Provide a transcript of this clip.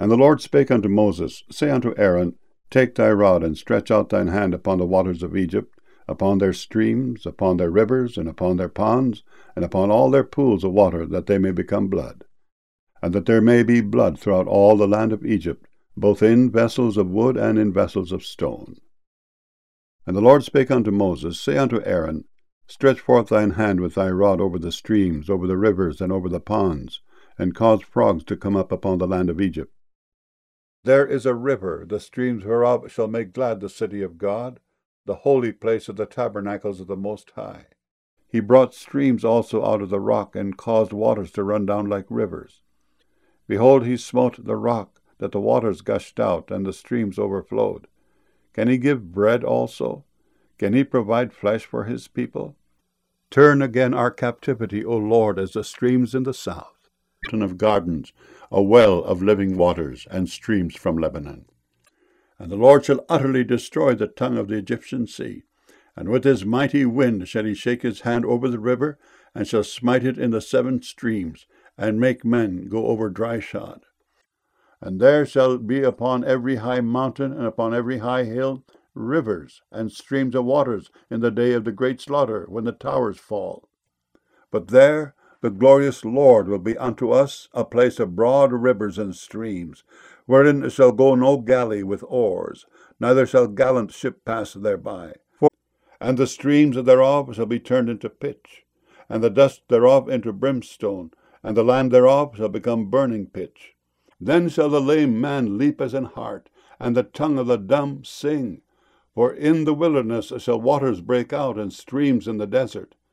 And the Lord spake unto Moses, Say unto Aaron, Take thy rod, and stretch out thine hand upon the waters of Egypt, upon their streams, upon their rivers, and upon their ponds, and upon all their pools of water, that they may become blood. And that there may be blood throughout all the land of Egypt, both in vessels of wood and in vessels of stone. And the Lord spake unto Moses, Say unto Aaron, Stretch forth thine hand with thy rod over the streams, over the rivers, and over the ponds, and cause frogs to come up upon the land of Egypt. There is a river, the streams whereof shall make glad the city of God, the holy place of the tabernacles of the Most High. He brought streams also out of the rock, and caused waters to run down like rivers. Behold, he smote the rock, that the waters gushed out, and the streams overflowed. Can he give bread also? Can he provide flesh for his people? Turn again our captivity, O Lord, as the streams in the south. Mountain of gardens, a well of living waters, and streams from Lebanon. And the Lord shall utterly destroy the tongue of the Egyptian sea, and with his mighty wind shall he shake his hand over the river, and shall smite it in the 7 streams, and make men go over dry shod. And there shall be upon every high mountain and upon every high hill rivers and streams of waters in the day of the great slaughter, when the towers fall. But there the glorious Lord will be unto us a place of broad rivers and streams, wherein shall go no galley with oars, neither shall gallant ship pass thereby. And the streams thereof shall be turned into pitch, and the dust thereof into brimstone, and the land thereof shall become burning pitch. Then shall the lame man leap as an hart, and the tongue of the dumb sing. For in the wilderness shall waters break out, and streams in the desert.